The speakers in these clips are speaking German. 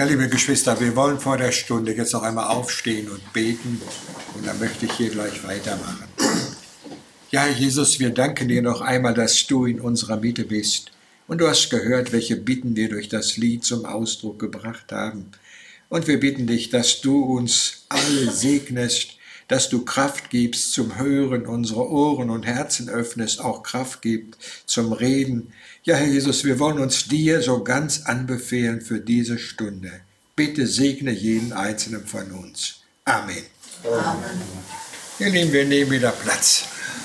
Ja, liebe Geschwister, wir wollen vor der Stunde jetzt noch einmal aufstehen und beten und dann möchte ich hier gleich weitermachen. Ja, Herr Jesus, wir danken dir noch einmal, dass du in unserer Mitte bist und du hast gehört, welche Bitten wir durch das Lied zum Ausdruck gebracht haben. Und wir bitten dich, dass du uns alle segnest, dass du Kraft gibst zum Hören, unsere Ohren und Herzen öffnest, auch Kraft gibt zum Reden. Ja, Herr Jesus, wir wollen uns dir so ganz anbefehlen für diese Stunde. Bitte segne jeden Einzelnen von uns. Amen. Amen. Ihr Lieben, wir nehmen wieder Platz.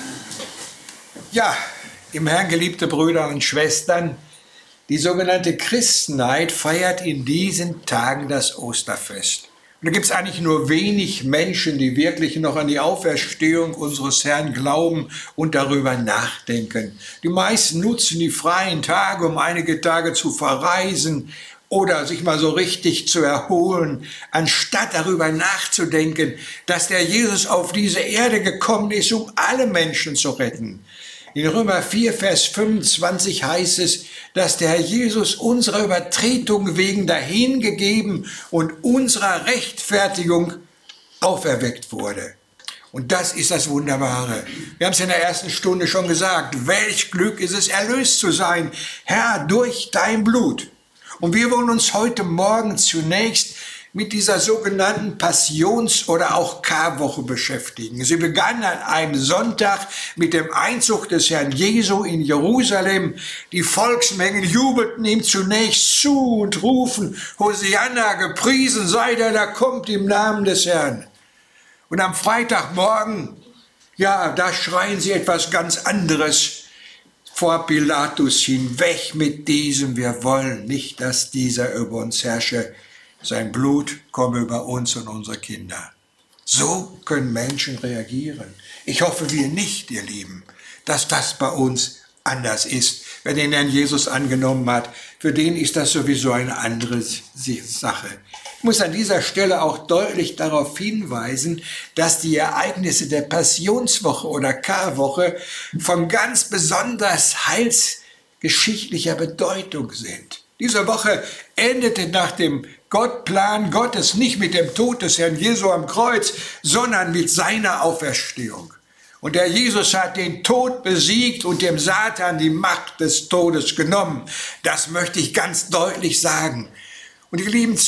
Ja, im Herrn geliebte Brüder und Schwestern, die sogenannte Christenheit feiert in diesen Tagen das Osterfest. Und da gibt es eigentlich nur wenig Menschen, die wirklich noch an die Auferstehung unseres Herrn glauben und darüber nachdenken. Die meisten nutzen die freien Tage, um einige Tage zu verreisen oder sich mal so richtig zu erholen, anstatt darüber nachzudenken, dass der Jesus auf diese Erde gekommen ist, um alle Menschen zu retten. In Römer 4, Vers 25 heißt es, dass der Herr Jesus unserer Übertretung wegen dahingegeben und unserer Rechtfertigung auferweckt wurde. Und das ist das Wunderbare. Wir haben es in der ersten Stunde schon gesagt. Welch Glück ist es, erlöst zu sein, Herr, durch dein Blut. Und wir wollen uns heute Morgen zunächst mit dieser sogenannten Passions- oder auch Karwoche beschäftigen. Sie begann an einem Sonntag mit dem Einzug des Herrn Jesu in Jerusalem. Die Volksmengen jubelten ihm zunächst zu und rufen, Hosianna, gepriesen sei der, da kommt im Namen des Herrn. Und am Freitagmorgen, ja, da schreien sie etwas ganz anderes vor Pilatus hin. Weg mit diesem, wir wollen nicht, dass dieser über uns herrsche. Sein Blut komme über uns und unsere Kinder. So können Menschen reagieren. Ich hoffe, wir nicht, ihr Lieben, dass das bei uns anders ist. Wer den Herrn Jesus angenommen hat, für den ist das sowieso eine andere Sache. Ich muss an dieser Stelle auch deutlich darauf hinweisen, dass die Ereignisse der Passionswoche oder Karwoche von ganz besonders heilsgeschichtlicher Bedeutung sind. Diese Woche endete nach dem Plan Gottes nicht mit dem Tod des Herrn Jesu am Kreuz, sondern mit seiner Auferstehung. Und der Jesus hat den Tod besiegt und dem Satan die Macht des Todes genommen. Das möchte ich ganz deutlich sagen. Und ihr Lieben,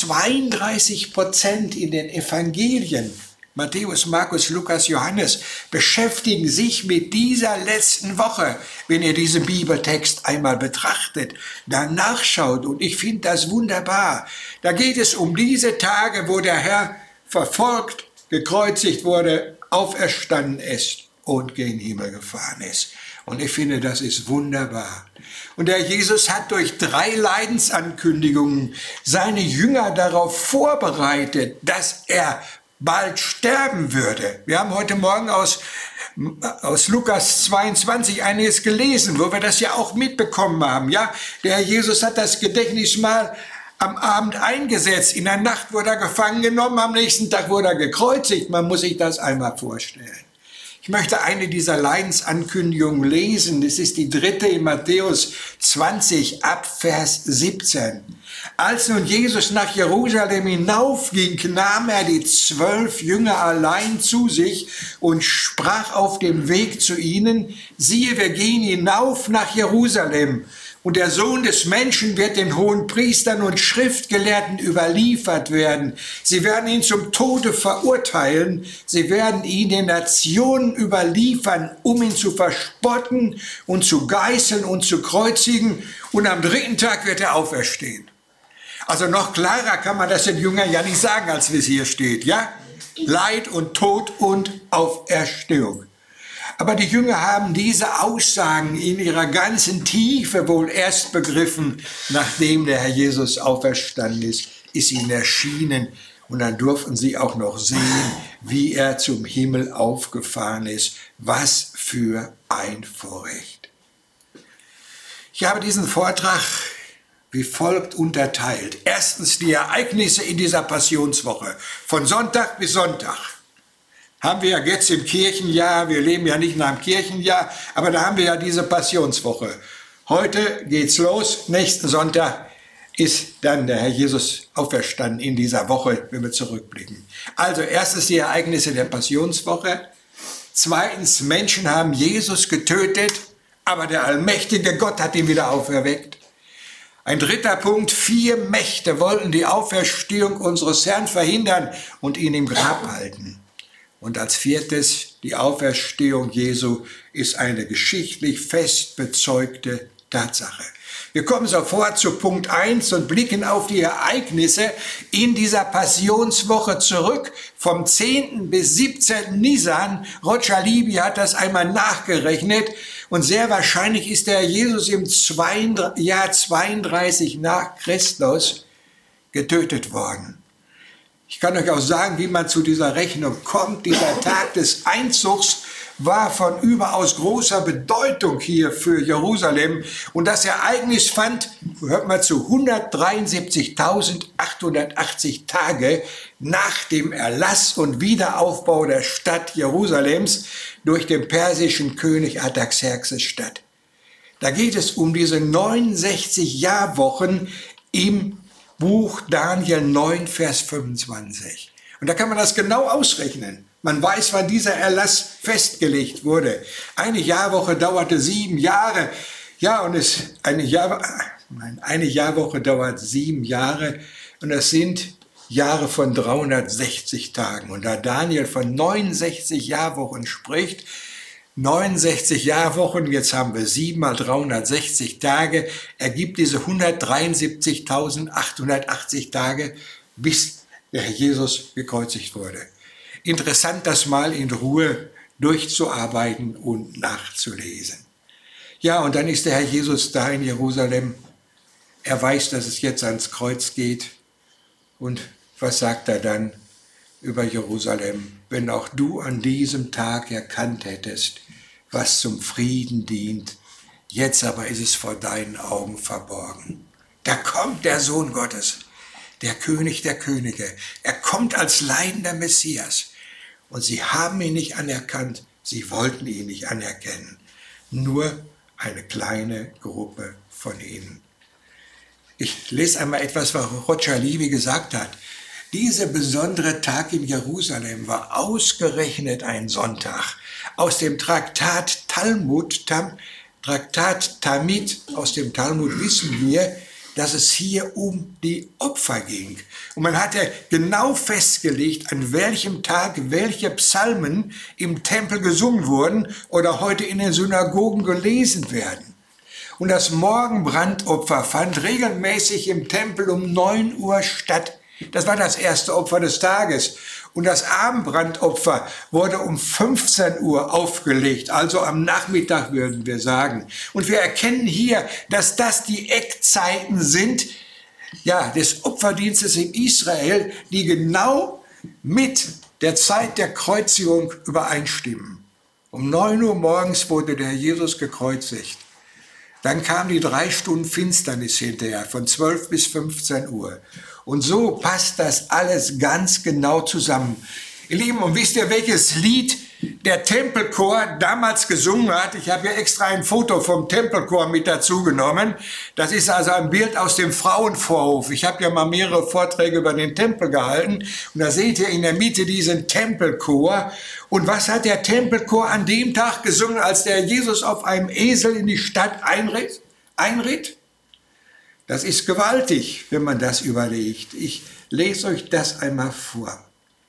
32% in den Evangelien, Matthäus, Markus, Lukas, Johannes, beschäftigen sich mit dieser letzten Woche, wenn ihr diesen Bibeltext einmal betrachtet, dann nachschaut. Und ich finde das wunderbar. Da geht es um diese Tage, wo der Herr verfolgt, gekreuzigt wurde, auferstanden ist und gen Himmel gefahren ist. Und ich finde, das ist wunderbar. Und der Jesus hat durch 3 Leidensankündigungen seine Jünger darauf vorbereitet, dass er bald sterben würde. Wir haben heute Morgen aus Lukas 22 einiges gelesen, wo wir das ja auch mitbekommen haben. Ja, der Herr Jesus hat das Gedächtnismahl am Abend eingesetzt. In der Nacht wurde er gefangen genommen, am nächsten Tag wurde er gekreuzigt. Man muss sich das einmal vorstellen. Ich möchte eine dieser Leidensankündigungen lesen. Das ist die 3. in Matthäus 20 ab Vers 17. Als nun Jesus nach Jerusalem hinaufging, nahm er die 12 Jünger allein zu sich und sprach auf dem Weg zu ihnen, siehe, wir gehen hinauf nach Jerusalem. Und der Sohn des Menschen wird den Hohenpriestern und Schriftgelehrten überliefert werden. Sie werden ihn zum Tode verurteilen. Sie werden ihn den Nationen überliefern, um ihn zu verspotten und zu geißeln und zu kreuzigen. Und am 3. Tag wird er auferstehen. Also noch klarer kann man das den Jüngern ja nicht sagen, als wie es hier steht. Ja? Leid und Tod und Auferstehung. Aber die Jünger haben diese Aussagen in ihrer ganzen Tiefe wohl erst begriffen, nachdem der Herr Jesus auferstanden ist ihnen erschienen. Und dann durften sie auch noch sehen, wie er zum Himmel aufgefahren ist. Was für ein Vorrecht. Ich habe diesen Vortrag wie folgt unterteilt. Erstens die Ereignisse in dieser Passionswoche, von Sonntag bis Sonntag. Haben wir ja jetzt im Kirchenjahr, wir leben ja nicht nach dem Kirchenjahr, aber da haben wir ja diese Passionswoche. Heute geht's los, nächsten Sonntag ist dann der Herr Jesus auferstanden in dieser Woche, wenn wir zurückblicken. Also erstens die Ereignisse der Passionswoche. Zweitens, Menschen haben Jesus getötet, aber der allmächtige Gott hat ihn wieder auferweckt. Ein dritter Punkt, 4 Mächte wollten die Auferstehung unseres Herrn verhindern und ihn im Grab halten. Und als viertes, die Auferstehung Jesu ist eine geschichtlich fest bezeugte Tatsache. Wir kommen sofort zu Punkt 1 und blicken auf die Ereignisse in dieser Passionswoche zurück. Vom 10. bis 17. Nisan, Roger Libby hat das einmal nachgerechnet und sehr wahrscheinlich ist der Jesus im Jahr 32 nach Christus getötet worden. Ich kann euch auch sagen, wie man zu dieser Rechnung kommt. Dieser Tag des Einzugs war von überaus großer Bedeutung hier für Jerusalem. Und das Ereignis fand, hört mal zu, 173.880 Tage nach dem Erlass und Wiederaufbau der Stadt Jerusalems durch den persischen König Artaxerxes statt. Da geht es um diese 69 Jahrwochen im Buch Daniel 9, Vers 25. Und da kann man das genau ausrechnen. Man weiß, wann dieser Erlass festgelegt wurde. Eine Jahrwoche dauerte 7 Jahre. Ja, und eine Jahrwoche dauert 7 Jahre. Und das sind Jahre von 360 Tagen. Und da Daniel von 69 Jahrwochen spricht, 69 Jahrwochen, jetzt haben wir 7 mal 360 Tage, ergibt diese 173.880 Tage, bis der Herr Jesus gekreuzigt wurde. Interessant, das mal in Ruhe durchzuarbeiten und nachzulesen. Ja, und dann ist der Herr Jesus da in Jerusalem. Er weiß, dass es jetzt ans Kreuz geht. Und was sagt er dann über Jerusalem? Wenn auch du an diesem Tag erkannt hättest, was zum Frieden dient, jetzt aber ist es vor deinen Augen verborgen. Da kommt der Sohn Gottes, der König der Könige. Er kommt als leidender Messias. Und sie haben ihn nicht anerkannt, sie wollten ihn nicht anerkennen. Nur eine kleine Gruppe von ihnen. Ich lese einmal etwas, was Roger Libby gesagt hat. Dieser besondere Tag in Jerusalem war ausgerechnet ein Sonntag. Aus dem Traktat Tamid, aus dem Talmud wissen wir, dass es hier um die Opfer ging. Und man hatte genau festgelegt, an welchem Tag welche Psalmen im Tempel gesungen wurden oder heute in den Synagogen gelesen werden. Und das Morgenbrandopfer fand regelmäßig im Tempel um 9 Uhr statt. Das war das erste Opfer des Tages. Und das Abendbrandopfer wurde um 15 Uhr aufgelegt, also am Nachmittag würden wir sagen. Und wir erkennen hier, dass das die Eckzeiten sind, ja, des Opferdienstes in Israel, die genau mit der Zeit der Kreuzigung übereinstimmen. Um 9 Uhr morgens wurde der Herr Jesus gekreuzigt. Dann kam die 3 Stunden Finsternis hinterher, von 12 bis 15 Uhr. Und so passt das alles ganz genau zusammen. Ihr Lieben, und wisst ihr, welches Lied der Tempelchor damals gesungen hat? Ich habe ja extra ein Foto vom Tempelchor mit dazu genommen. Das ist also ein Bild aus dem Frauenvorhof. Ich habe ja mal mehrere Vorträge über den Tempel gehalten. Und da seht ihr in der Mitte diesen Tempelchor. Und was hat der Tempelchor an dem Tag gesungen, als der Jesus auf einem Esel in die Stadt einritt? Das ist gewaltig, wenn man das überlegt. Ich lese euch das einmal vor.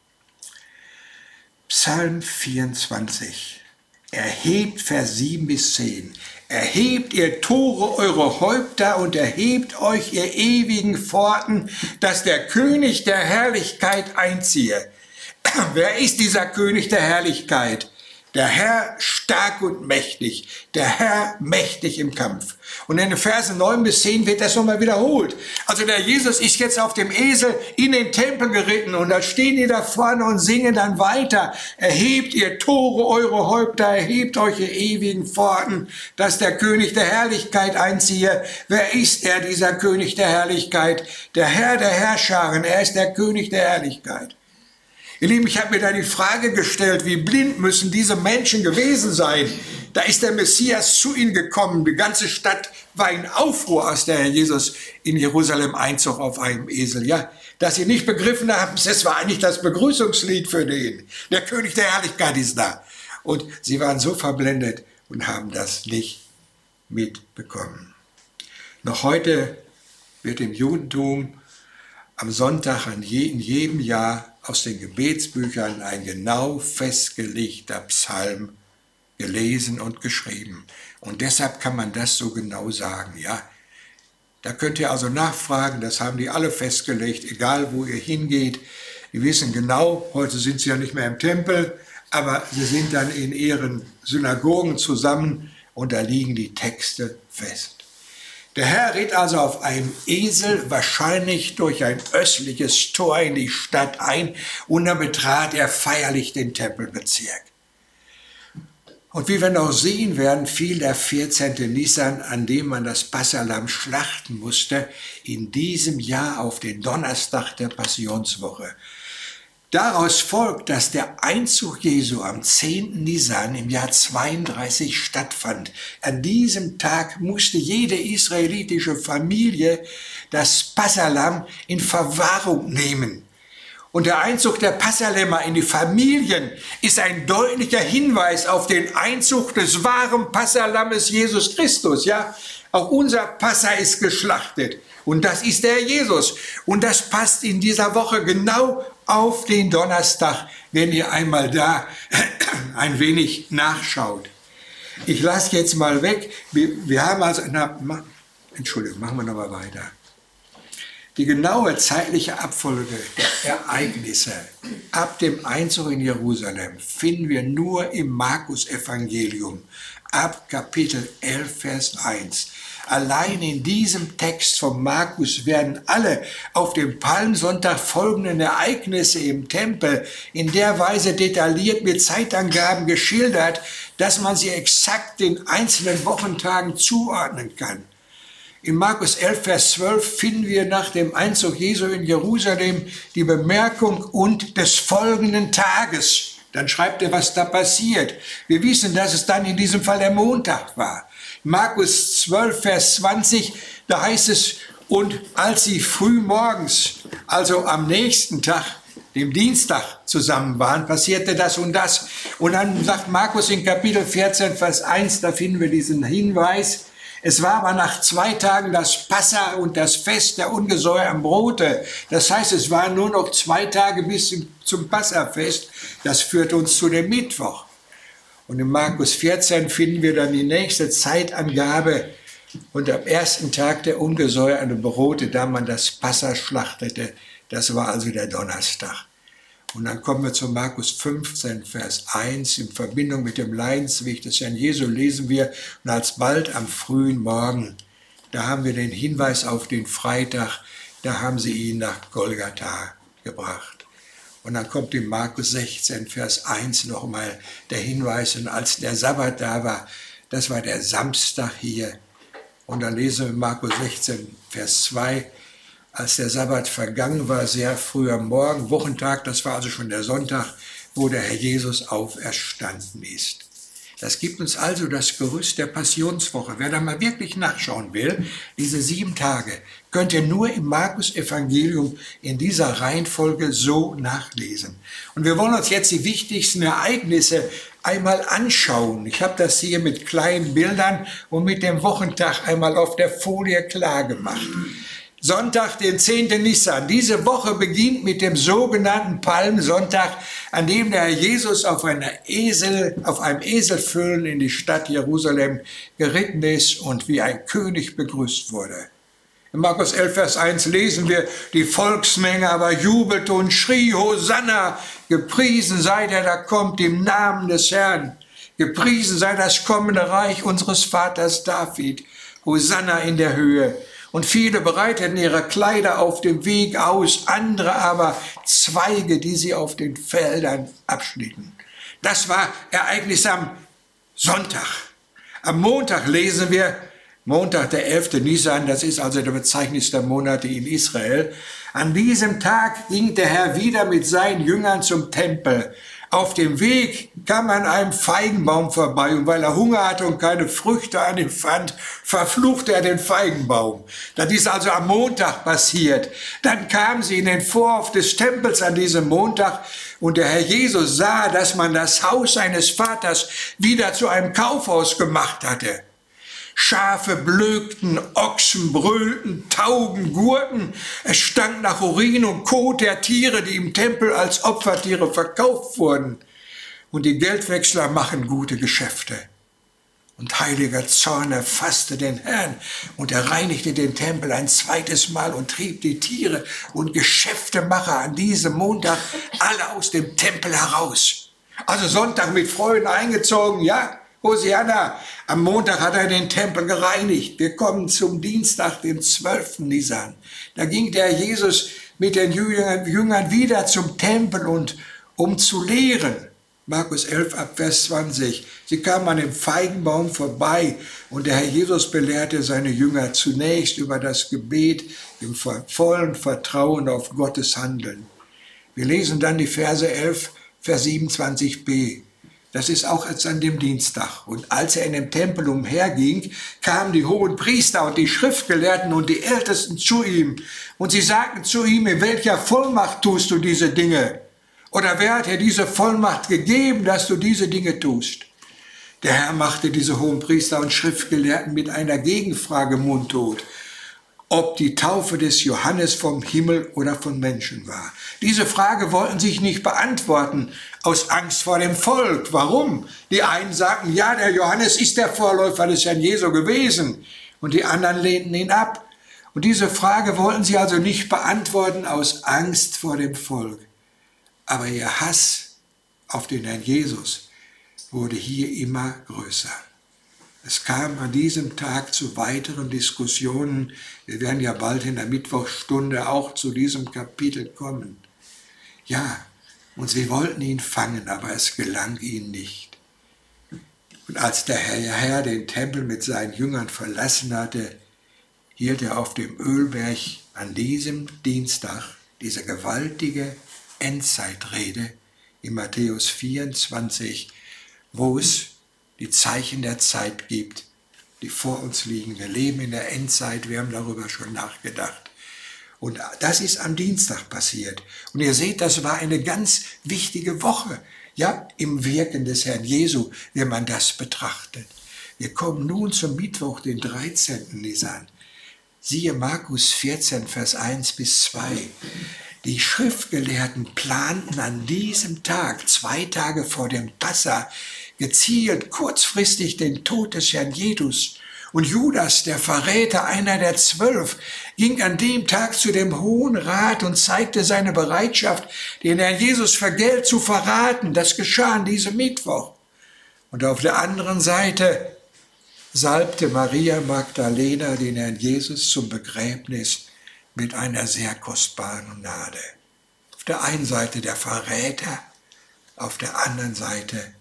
Psalm 24. Erhebt, Vers 7 bis 10. Erhebt, ihr Tore, eure Häupter, und erhebt euch, ihr ewigen Pforten, dass der König der Herrlichkeit einziehe. Wer ist dieser König der Herrlichkeit? Der Herr stark und mächtig, der Herr mächtig im Kampf. Und in den Versen 9 bis 10 wird das nochmal wiederholt. Also der Jesus ist jetzt auf dem Esel in den Tempel geritten und da stehen die da vorne und singen dann weiter. Erhebt ihr Tore, eure Häupter, erhebt euch ihr ewigen Pforten, dass der König der Herrlichkeit einziehe. Wer ist er, dieser König der Herrlichkeit? Der Herr der Herrscharen, er ist der König der Herrlichkeit. Ihr Lieben, ich habe mir da die Frage gestellt, wie blind müssen diese Menschen gewesen sein? Da ist der Messias zu ihnen gekommen. Die ganze Stadt war in Aufruhr, als der Herr Jesus in Jerusalem einzog auf einem Esel. Ja, dass sie nicht begriffen haben, das war eigentlich das Begrüßungslied für den. Der König der Herrlichkeit ist da. Und sie waren so verblendet und haben das nicht mitbekommen. Noch heute wird im Judentum am Sonntag in jedem Jahr aus den Gebetsbüchern ein genau festgelegter Psalm gelesen und geschrieben. Und deshalb kann man das so genau sagen. Ja? Da könnt ihr also nachfragen, das haben die alle festgelegt, egal wo ihr hingeht. Die wissen genau, heute sind sie ja nicht mehr im Tempel, aber sie sind dann in ihren Synagogen zusammen und da liegen die Texte fest. Der Herr ritt also auf einem Esel, wahrscheinlich durch ein östliches Tor in die Stadt ein, und dann betrat er feierlich den Tempelbezirk. Und wie wir noch sehen werden, fiel der 14. Nisan, an dem man das Passalamm schlachten musste, in diesem Jahr auf den Donnerstag der Passionswoche. Daraus folgt, dass der Einzug Jesu am 10. Nisan im Jahr 32 stattfand. An diesem Tag musste jede israelitische Familie das Passalamm in Verwahrung nehmen. Und der Einzug der Passalämmer in die Familien ist ein deutlicher Hinweis auf den Einzug des wahren Passalammes Jesus Christus. Ja, auch unser Passa ist geschlachtet. Und das ist der Jesus. Und das passt in dieser Woche genau auf den Donnerstag, wenn ihr einmal da ein wenig nachschaut. Ich lasse jetzt mal weg. Wir haben also, Entschuldigung, machen wir nochmal weiter. Die genaue zeitliche Abfolge der Ereignisse ab dem Einzug in Jerusalem finden wir nur im Markus-Evangelium ab Kapitel 11, Vers 1. Allein in diesem Text von Markus werden alle auf dem Palmsonntag folgenden Ereignisse im Tempel in der Weise detailliert mit Zeitangaben geschildert, dass man sie exakt den einzelnen Wochentagen zuordnen kann. In Markus 11, Vers 12 finden wir nach dem Einzug Jesu in Jerusalem die Bemerkung „und des folgenden Tages". Dann schreibt er, was da passiert. Wir wissen, dass es dann in diesem Fall der Montag war. Markus 12, Vers 20, da heißt es, und als sie früh morgens, also am nächsten Tag, dem Dienstag, zusammen waren, passierte das und das. Und dann sagt Markus in Kapitel 14, Vers 1, da finden wir diesen Hinweis, es war aber nach 2 Tagen das Passa und das Fest der ungesäuerten Brote. Das heißt, es waren nur noch 2 Tage bis zum Passafest. Das führt uns zu dem Mittwoch. Und in Markus 14 finden wir dann die nächste Zeitangabe. Und am ersten Tag der ungesäuerten Brote, da man das Passa schlachtete, das war also der Donnerstag. Und dann kommen wir zu Markus 15, Vers 1. In Verbindung mit dem Leidensweg des Herrn Jesu lesen wir, und alsbald am frühen Morgen, da haben wir den Hinweis auf den Freitag, da haben sie ihn nach Golgatha gebracht. Und dann kommt in Markus 16, Vers 1 nochmal der Hinweis, und als der Sabbat da war, das war der Samstag hier. Und dann lesen wir in Markus 16, Vers 2, als der Sabbat vergangen war, sehr früh am Morgen, Wochentag, das war also schon der Sonntag, wo der Herr Jesus auferstanden ist. Das gibt uns also das Gerüst der Passionswoche. Wer da mal wirklich nachschauen will, diese 7 Tage, könnt ihr nur im Markus-Evangelium in dieser Reihenfolge so nachlesen. Und wir wollen uns jetzt die wichtigsten Ereignisse einmal anschauen. Ich habe das hier mit kleinen Bildern und mit dem Wochentag einmal auf der Folie klar gemacht. Sonntag, den 10. Nisan. Diese Woche beginnt mit dem sogenannten Palmsonntag, an dem der Herr Jesus auf einem Eselfüllen in die Stadt Jerusalem geritten ist und wie ein König begrüßt wurde. In Markus 11, Vers 1 lesen wir, die Volksmenge aber jubelte und schrie, Hosanna, gepriesen sei der da kommt im Namen des Herrn. Gepriesen sei das kommende Reich unseres Vaters David. Hosanna in der Höhe. Und viele breiteten ihre Kleider auf dem Weg aus, andere aber Zweige, die sie auf den Feldern abschnitten. Das war Ereignis am Sonntag. Am Montag lesen wir, Montag, der 11. Nisan, das ist also der Bezeichnis der Monate in Israel. An diesem Tag ging der Herr wieder mit seinen Jüngern zum Tempel. Auf dem Weg kam er an einem Feigenbaum vorbei und weil er Hunger hatte und keine Früchte an ihm fand, verfluchte er den Feigenbaum. Das ist also am Montag passiert. Dann kamen sie in den Vorhof des Tempels an diesem Montag und der Herr Jesus sah, dass man das Haus seines Vaters wieder zu einem Kaufhaus gemacht hatte. Schafe blökten, Ochsen brüllten, Tauben gurrten. Es stank nach Urin und Kot der Tiere, die im Tempel als Opfertiere verkauft wurden. Und die Geldwechsler machen gute Geschäfte. Und heiliger Zorn erfasste den Herrn und er reinigte den Tempel ein zweites Mal und trieb die Tiere und Geschäftemacher an diesem Montag alle aus dem Tempel heraus. Also Sonntag mit Freuden eingezogen, ja? Hosianna, am Montag hat er den Tempel gereinigt. Wir kommen zum Dienstag, dem 12. Nisan. Da ging der Jesus mit den Jüngern wieder zum Tempel und um zu lehren. Markus 11 ab Vers 20. Sie kamen an dem Feigenbaum vorbei und der Herr Jesus belehrte seine Jünger zunächst über das Gebet im vollen Vertrauen auf Gottes Handeln. Wir lesen dann die Verse 11, Vers 27b. Das ist auch jetzt an dem Dienstag. Und als er in dem Tempel umherging, kamen die hohen Priester und die Schriftgelehrten und die Ältesten zu ihm. Und sie sagten zu ihm, in welcher Vollmacht tust du diese Dinge? Oder wer hat dir diese Vollmacht gegeben, dass du diese Dinge tust? Der Herr machte diese hohen Priester und Schriftgelehrten mit einer Gegenfrage mundtot, ob die Taufe des Johannes vom Himmel oder von Menschen war. Diese Frage wollten sich nicht beantworten, aus Angst vor dem Volk. Warum? Die einen sagten, ja, der Johannes ist der Vorläufer des Herrn Jesu gewesen. Und die anderen lehnten ihn ab. Und diese Frage wollten sie also nicht beantworten, aus Angst vor dem Volk. Aber ihr Hass auf den Herrn Jesus wurde hier immer größer. Es kam an diesem Tag zu weiteren Diskussionen. Wir werden ja bald in der Mittwochsstunde auch zu diesem Kapitel kommen. Ja, und sie wollten ihn fangen, aber es gelang ihnen nicht. Und als der Herr den Tempel mit seinen Jüngern verlassen hatte, hielt er auf dem Ölberg an diesem Dienstag diese gewaltige Endzeitrede in Matthäus 24, wo es die Zeichen der Zeit gibt, die vor uns liegen. Wir leben in der Endzeit, wir haben darüber schon nachgedacht. Und das ist am Dienstag passiert. Und ihr seht, das war eine ganz wichtige Woche, ja, im Wirken des Herrn Jesu, wenn man das betrachtet. Wir kommen nun zum Mittwoch, den 13. Nisan. Siehe Markus 14, Vers 1 bis 2. Die Schriftgelehrten planten an diesem Tag, 2 Tage vor dem Passa, gezielt kurzfristig den Tod des Herrn Jesus. Und Judas, der Verräter, einer der 12, ging an dem Tag zu dem Hohen Rat und zeigte seine Bereitschaft, den Herrn Jesus für Geld zu verraten. Das geschah an diesem Mittwoch. Und auf der anderen Seite salbte Maria Magdalena den Herrn Jesus zum Begräbnis mit einer sehr kostbaren Gnade. Auf der einen Seite der Verräter, auf der anderen Seite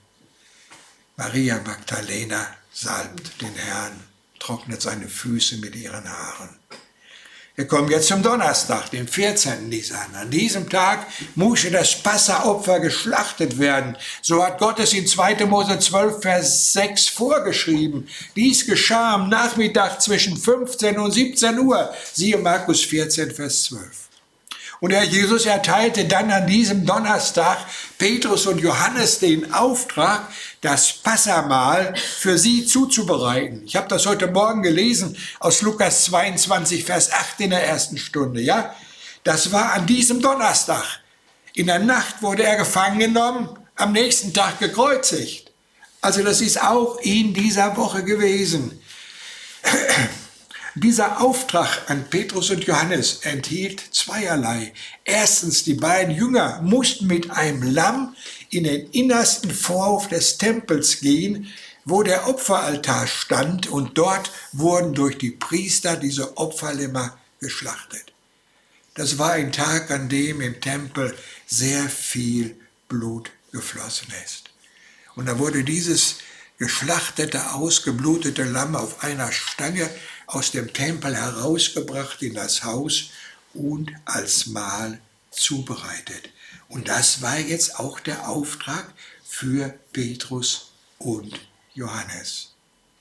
Maria Magdalena salbt den Herrn, trocknet seine Füße mit ihren Haaren. Wir kommen jetzt zum Donnerstag, dem 14. Nisan. An diesem Tag musste das Passaopfer geschlachtet werden. So hat Gott es in 2. Mose 12, Vers 6 vorgeschrieben. Dies geschah am Nachmittag zwischen 15 und 17 Uhr. Siehe Markus 14, Vers 12. Und der Jesus erteilte dann an diesem Donnerstag Petrus und Johannes den Auftrag, das Passamahl für sie zuzubereiten. Ich habe das heute Morgen gelesen aus Lukas 22, Vers 8 in der ersten Stunde. Ja, das war an diesem Donnerstag. In der Nacht wurde er gefangen genommen, am nächsten Tag gekreuzigt. Also das ist auch in dieser Woche gewesen. Dieser Auftrag an Petrus und Johannes enthielt zweierlei. Erstens, die beiden Jünger mussten mit einem Lamm in den innersten Vorhof des Tempels gehen, wo der Opferaltar stand, und dort wurden durch die Priester diese Opferlämmer geschlachtet. Das war ein Tag, an dem im Tempel sehr viel Blut geflossen ist. Und da wurde dieses geschlachtete, ausgeblutete Lamm auf einer Stange aus dem Tempel herausgebracht in das Haus und als Mahl zubereitet. Und das war jetzt auch der Auftrag für Petrus und Johannes.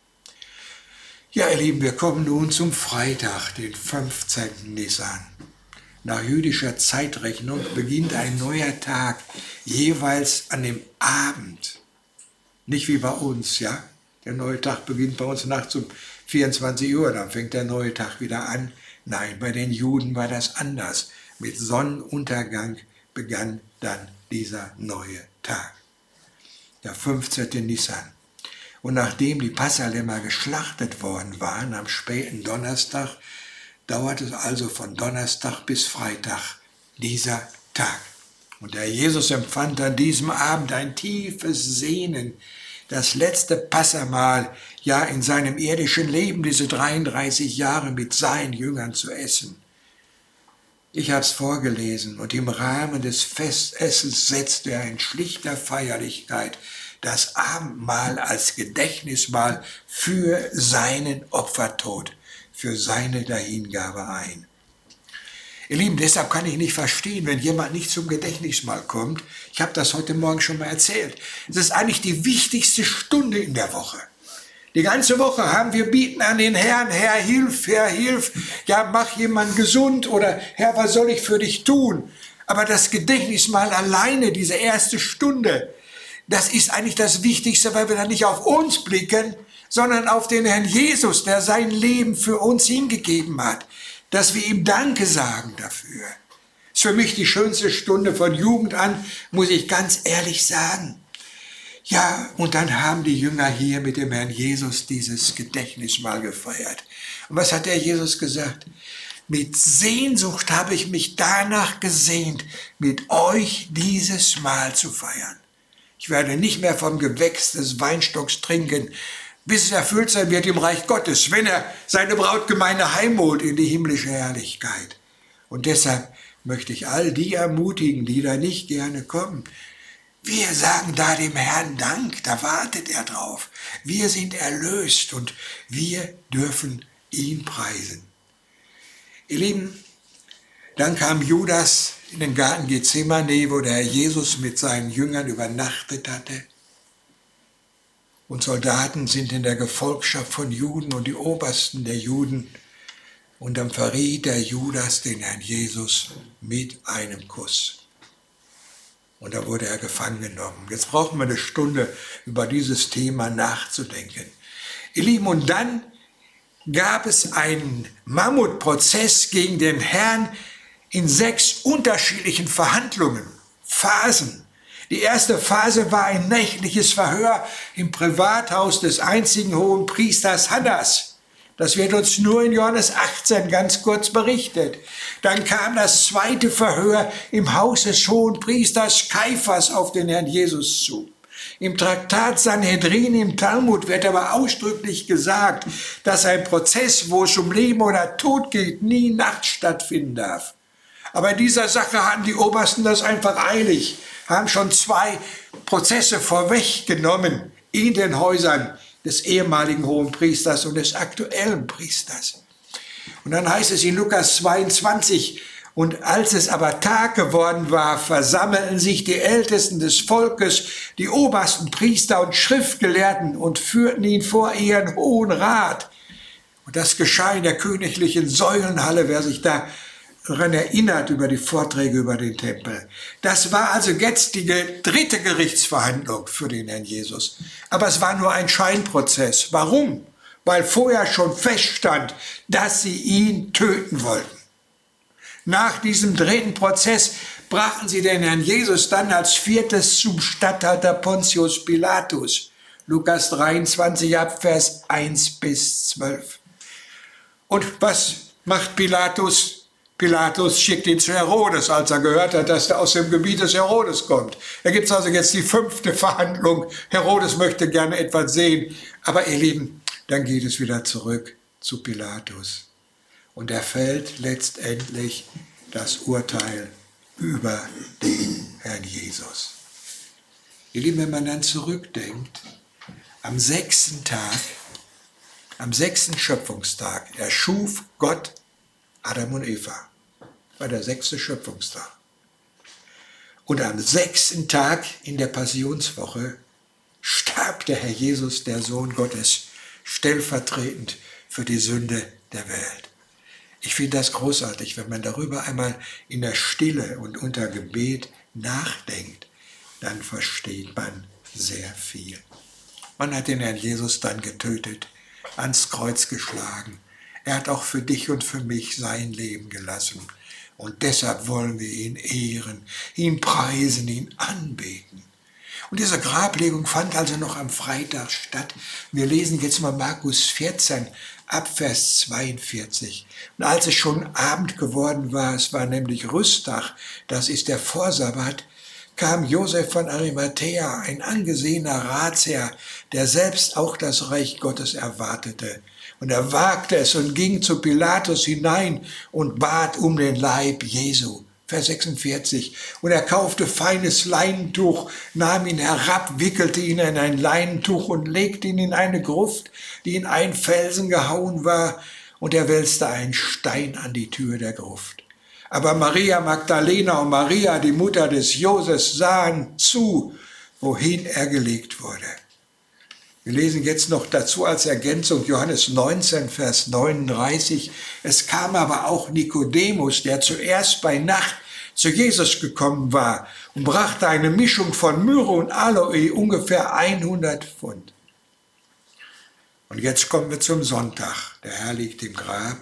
Ja, ihr Lieben, wir kommen nun zum Freitag, den 15. Nisan. Nach jüdischer Zeitrechnung beginnt ein neuer Tag, jeweils an dem Abend. Nicht wie bei uns, ja? Der neue Tag beginnt bei uns nachts um 24 Uhr, dann fängt der neue Tag wieder an. Nein, bei den Juden war das anders. Mit Sonnenuntergang begann dann dieser neue Tag, der 15. Nisan. Und nachdem die Passalämmer geschlachtet worden waren am späten Donnerstag, dauert es also von Donnerstag bis Freitag dieser Tag. Und der Jesus empfand an diesem Abend ein tiefes Sehnen, das letzte Passamahl, ja in seinem irdischen Leben, diese 33 Jahre mit seinen Jüngern zu essen. Ich habe es vorgelesen und im Rahmen des Festessens setzte er in schlichter Feierlichkeit das Abendmahl als Gedächtnismahl für seinen Opfertod, für seine Dahingabe ein. Ihr Lieben, deshalb kann ich nicht verstehen, wenn jemand nicht zum Gedächtnismahl kommt. Ich habe das heute Morgen schon mal erzählt. Es ist eigentlich die wichtigste Stunde in der Woche. Die ganze Woche haben wir bieten an den Herrn, Herr, hilf, ja, mach jemanden gesund oder Herr, was soll ich für dich tun? Aber das Gedächtnismahl alleine, diese erste Stunde, das ist eigentlich das Wichtigste, weil wir dann nicht auf uns blicken, sondern auf den Herrn Jesus, der sein Leben für uns hingegeben hat, dass wir ihm Danke sagen dafür. Ist für mich die schönste Stunde von Jugend an, muss ich ganz ehrlich sagen. Ja, und dann haben die Jünger hier mit dem Herrn Jesus dieses Gedächtnismahl gefeiert. Und was hat der Jesus gesagt? Mit Sehnsucht habe ich mich danach gesehnt, mit euch dieses Mahl zu feiern. Ich werde nicht mehr vom Gewächs des Weinstocks trinken, bis es erfüllt sein wird im Reich Gottes, wenn er seine Brautgemeinde heimholt in die himmlische Herrlichkeit. Und deshalb möchte ich all die ermutigen, die da nicht gerne kommen. Wir sagen da dem Herrn Dank, da wartet er drauf. Wir sind erlöst und wir dürfen ihn preisen. Ihr Lieben, dann kam Judas in den Garten Gethsemane, wo der Herr Jesus mit seinen Jüngern übernachtet hatte. Und Soldaten sind in der Gefolgschaft von Juden und die Obersten der Juden. Und dann verriet der Judas den Herrn Jesus mit einem Kuss. Und da wurde er gefangen genommen. Jetzt brauchen wir eine Stunde, über dieses Thema nachzudenken. Ihr Lieben, und dann gab es einen Mammutprozess gegen den Herrn in 6 unterschiedlichen Verhandlungen, Phasen. Die erste Phase war ein nächtliches Verhör im Privathaus des einzigen hohen Priesters Hannas. Das wird uns nur in Johannes 18 ganz kurz berichtet. Dann kam das zweite Verhör im Haus des hohen Priesters Kaiphas auf den Herrn Jesus zu. Im Traktat Sanhedrin im Talmud wird aber ausdrücklich gesagt, dass ein Prozess, wo es um Leben oder Tod geht, nie nachts stattfinden darf. Aber in dieser Sache hatten die Obersten das einfach eilig, haben schon 2 Prozesse vorweggenommen in den Häusern des ehemaligen hohen Priesters und des aktuellen Priesters. Und dann heißt es in Lukas 22, und als es aber Tag geworden war, versammelten sich die Ältesten des Volkes, die obersten Priester und Schriftgelehrten und führten ihn vor ihren Hohen Rat. Und das geschah in der königlichen Säulenhalle, wer sich daran erinnert über die Vorträge über den Tempel. Das war also jetzt die 3. Gerichtsverhandlung für den Herrn Jesus. Aber es war nur ein Scheinprozess. Warum? Weil vorher schon feststand, dass sie ihn töten wollten. Nach diesem 3. Prozess brachten sie den Herrn Jesus dann als 4. zum Statthalter Pontius Pilatus. Lukas 23 ab Vers 1 bis 12. Und was macht Pilatus? Pilatus schickt ihn zu Herodes, als er gehört hat, dass er aus dem Gebiet des Herodes kommt. Da gibt es also jetzt die 5. Verhandlung. Herodes möchte gerne etwas sehen. Aber ihr Lieben, dann geht es wieder zurück zu Pilatus. Und er fällt letztendlich das Urteil über den Herrn Jesus. Ihr Lieben, wenn man dann zurückdenkt am 6. Tag, am 6. Schöpfungstag, erschuf Gott Adam und Eva. War der 6. Schöpfungstag. Und am 6. Tag in der Passionswoche starb der Herr Jesus, der Sohn Gottes, stellvertretend für die Sünde der Welt. Ich finde das großartig, wenn man darüber einmal in der Stille und unter Gebet nachdenkt, dann versteht man sehr viel. Man hat den Herrn Jesus dann getötet, ans Kreuz geschlagen. Er hat auch für dich und für mich sein Leben gelassen. Und deshalb wollen wir ihn ehren, ihn preisen, ihn anbeten. Und diese Grablegung fand also noch am Freitag statt. Wir lesen jetzt mal Markus 14, ab Vers 42. Und als es schon Abend geworden war, es war nämlich Rüsttag, das ist der Vorsabbat, kam Josef von Arimathäa, ein angesehener Ratsherr, der selbst auch das Reich Gottes erwartete. Und er wagte es und ging zu Pilatus hinein und bat um den Leib Jesu. Vers 46. Und er kaufte feines Leinentuch, nahm ihn herab, wickelte ihn in ein Leinentuch und legte ihn in eine Gruft, die in einen Felsen gehauen war, und er wälzte einen Stein an die Tür der Gruft. Aber Maria Magdalena und Maria, die Mutter des Joses, sahen zu, wohin er gelegt wurde. Wir lesen jetzt noch dazu als Ergänzung Johannes 19, Vers 39. Es kam aber auch Nikodemus, der zuerst bei Nacht zu Jesus gekommen war und brachte eine Mischung von Myrrhe und Aloe, ungefähr 100 Pfund. Und jetzt kommen wir zum Sonntag. Der Herr liegt im Grab.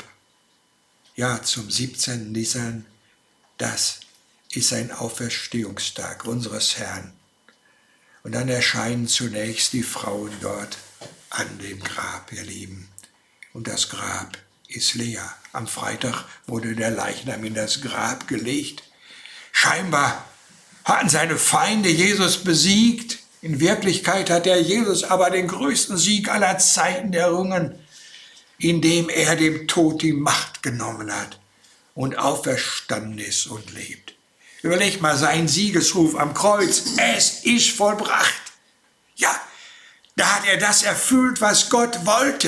Ja, zum 17. Nisan. Das ist ein Auferstehungstag unseres Herrn. Und dann erscheinen zunächst die Frauen dort an dem Grab, ihr Lieben. Und das Grab ist leer. Am Freitag wurde der Leichnam in das Grab gelegt. Scheinbar hatten seine Feinde Jesus besiegt. In Wirklichkeit hat der Jesus aber den größten Sieg aller Zeiten errungen, indem er dem Tod die Macht genommen hat und auferstanden ist und lebt. Überleg mal seinen Siegesruf am Kreuz. Es ist vollbracht. Ja, da hat er das erfüllt, was Gott wollte.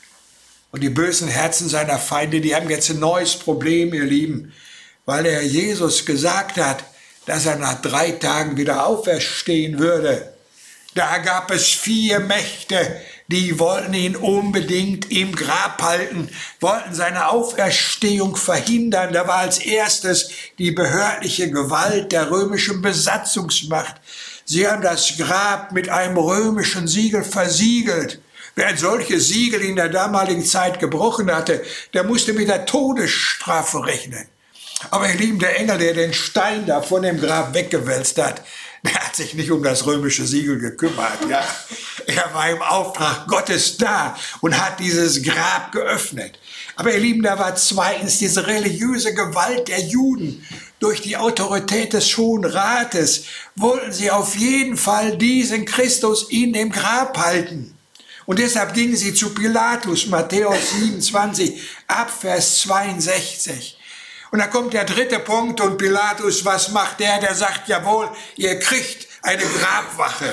Und die bösen Herzen seiner Feinde, die haben jetzt ein neues Problem, ihr Lieben, weil der Herr Jesus gesagt hat, dass er nach 3 Tagen wieder auferstehen würde. Da gab es 4 Mächte, die wollten ihn unbedingt im Grab halten, wollten seine Auferstehung verhindern. Da war als erstes die behördliche Gewalt der römischen Besatzungsmacht. Sie haben das Grab mit einem römischen Siegel versiegelt. Wer ein solches Siegel in der damaligen Zeit gebrochen hatte, der musste mit der Todesstrafe rechnen. Aber ihr Lieben, der Engel, der den Stein da von dem Grab weggewälzt hat, der hat sich nicht um das römische Siegel gekümmert. Ja. Er war im Auftrag Gottes da und hat dieses Grab geöffnet. Aber ihr Lieben, da war zweitens diese religiöse Gewalt der Juden. Durch die Autorität des Hohen Rates wollten sie auf jeden Fall diesen Christus in dem Grab halten. Und deshalb gingen sie zu Pilatus, Matthäus 27, ab Vers 62. Und da kommt der 3. Punkt und Pilatus, was macht der? Der sagt, jawohl, ihr kriegt eine Grabwache.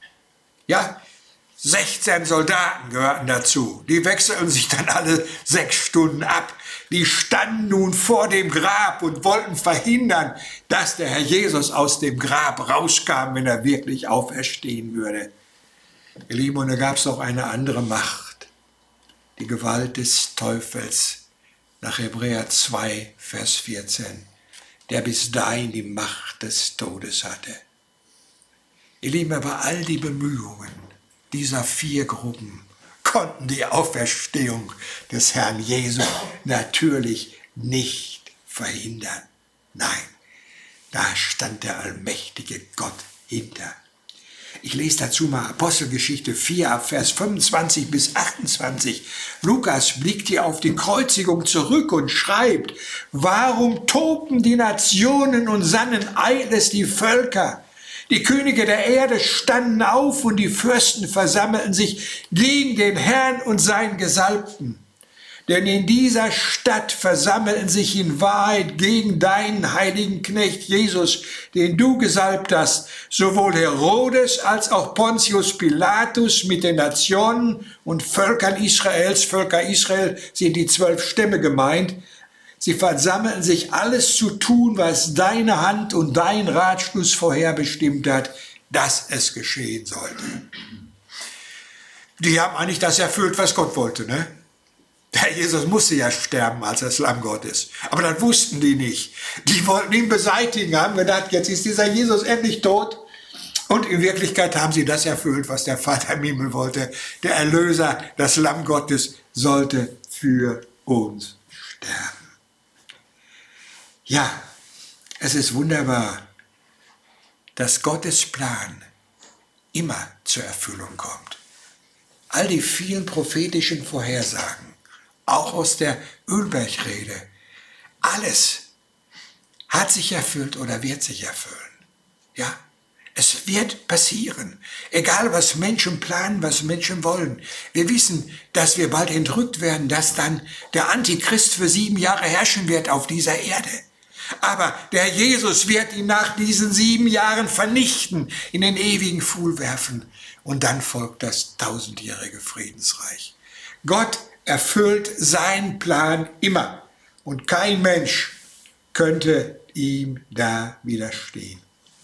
Ja, 16 Soldaten gehörten dazu. Die wechseln sich dann alle 6 Stunden ab. Die standen nun vor dem Grab und wollten verhindern, dass der Herr Jesus aus dem Grab rauskam, wenn er wirklich auferstehen würde. Ihr Lieben, und da gab es noch eine andere Macht, die Gewalt des Teufels. Nach Hebräer 2, Vers 14, der bis dahin die Macht des Todes hatte. Ihr Lieben, aber all die Bemühungen dieser 4 Gruppen konnten die Auferstehung des Herrn Jesu natürlich nicht verhindern. Nein, da stand der allmächtige Gott hinter. Ich lese dazu mal Apostelgeschichte 4, ab Vers 25 bis 28. Lukas blickt hier auf die Kreuzigung zurück und schreibt, warum tobten die Nationen und sannen eiles die Völker? Die Könige der Erde standen auf und die Fürsten versammelten sich gegen den Herrn und seinen Gesalbten. Denn in dieser Stadt versammeln sich in Wahrheit gegen deinen heiligen Knecht Jesus, den du gesalbt hast, sowohl Herodes als auch Pontius Pilatus mit den Nationen und Völkern Israels. Völker Israel sind die 12 Stämme gemeint. Sie versammeln sich, alles zu tun, was deine Hand und dein Ratschluss vorherbestimmt hat, dass es geschehen sollte. Die haben eigentlich das erfüllt, was Gott wollte, ne? Der Jesus musste ja sterben als das Lamm Gottes. Aber das wussten die nicht. Die wollten ihn beseitigen, haben gedacht, jetzt ist dieser Jesus endlich tot. Und in Wirklichkeit haben sie das erfüllt, was der Vater im Himmel wollte. Der Erlöser, das Lamm Gottes, sollte für uns sterben. Ja, es ist wunderbar, dass Gottes Plan immer zur Erfüllung kommt. All die vielen prophetischen Vorhersagen, auch aus der Ölbergrede, alles hat sich erfüllt oder wird sich erfüllen. Ja, es wird passieren, egal was Menschen planen, was Menschen wollen. Wir wissen, dass wir bald entrückt werden, dass dann der Antichrist für 7 Jahre herrschen wird auf dieser Erde. Aber der Jesus wird ihn nach diesen 7 Jahren vernichten, in den ewigen Pfuhl werfen. Und dann folgt das 1000-jährige Friedensreich. Gott erfüllt seinen Plan immer. Und kein Mensch könnte ihm da widerstehen.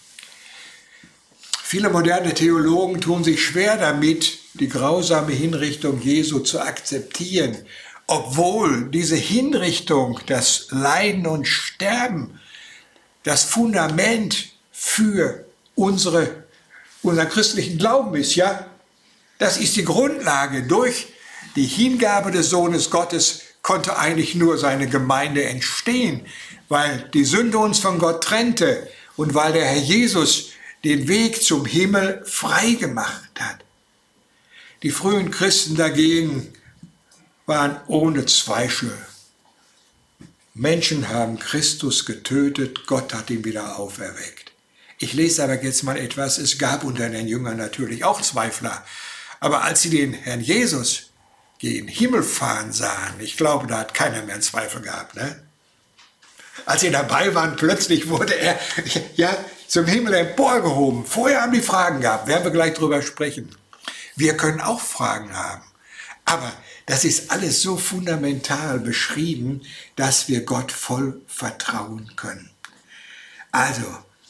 Viele moderne Theologen tun sich schwer damit, die grausame Hinrichtung Jesu zu akzeptieren, obwohl diese Hinrichtung, das Leiden und Sterben, das Fundament für unseren christlichen Glauben ist, ja. Das ist die Grundlage. Durch die Hingabe des Sohnes Gottes konnte eigentlich nur seine Gemeinde entstehen, weil die Sünde uns von Gott trennte und weil der Herr Jesus den Weg zum Himmel frei gemacht hat. Die frühen Christen dagegen waren ohne Zweifel. Menschen haben Christus getötet, Gott hat ihn wieder auferweckt. Ich lese aber jetzt mal etwas, es gab unter den Jüngern natürlich auch Zweifler, aber als sie den Herrn Jesus gen Himmel fahren sahen, ich glaube, da hat keiner mehr einen Zweifel gehabt, ne? Als sie dabei waren, plötzlich wurde er zum Himmel emporgehoben. Vorher haben die Fragen gehabt, werden wir gleich drüber sprechen. Wir können auch Fragen haben, aber das ist alles so fundamental beschrieben, dass wir Gott voll vertrauen können. Also,